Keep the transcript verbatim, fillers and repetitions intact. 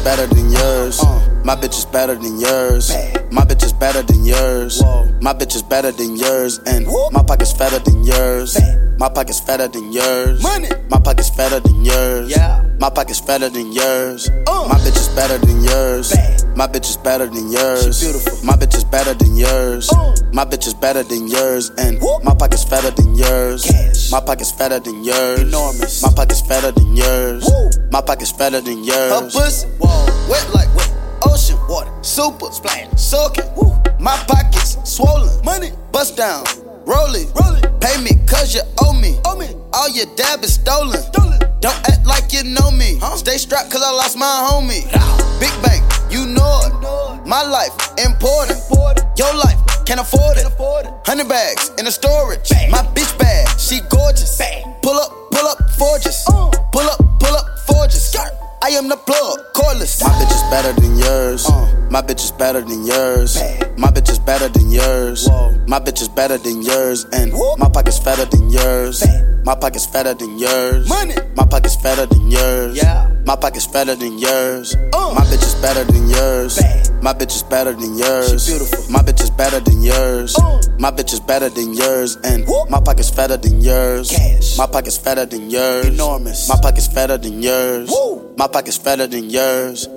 better than yours. My bitch is better than yours. My bitch is better than yours. My bitch is better than yours. And my pocket's fatter than yours. My pocket's fatter than yours. Money. My pocket's fatter than yours. Yeah. My pocket's fatter than yours. Uh. My bitch is better than yours. Bad. My bitch is better than yours. She beautiful. My bitch is better than yours. Uh. My bitch is better than yours. And Whoop. my pocket's fatter than yours. Cash. My pocket's fatter than yours. Enormous. My pocket's fatter than yours. Woo. My pocket's fatter than Her yours. pussy, whoa, wet like wet. Ocean water, super splash, soaking. Woo. My pockets swollen, money bust down, roll it, roll it. Pay me 'cause you owe me. Owe me. All your dab is stolen. stolen. Don't act like you know me. Huh? Stay strapped 'cause I lost my homie. Big bank, you know it. My life important. Your life can't afford it. Hundred bags in the storage. My bitch bad, she gorgeous. Pull up, pull up, forges. Pull up, pull up, forges. I am the plug, cordless. My bitch is better than yours. Uh. My bitch is better than yours. Bad. My bitch is better than yours. Whoa. My bitch is better than yours. And Whoop. my pocket's fatter than yours. Bad. My pocket's fatter than yours. Money. My pocket's fatter than yours. Yeah. My pocket's fatter than yours. Uh. My bitch is better than yours. Bad. My bitch is better than yours. She beautiful. My bitch is better than yours. Uh. My bitch is better than yours. And Whoop. my pocket's fatter than yours. Cash. My pocket's fatter than yours. Enormous. My pocket's fatter than yours. Woo. My pocket's fatter than yours.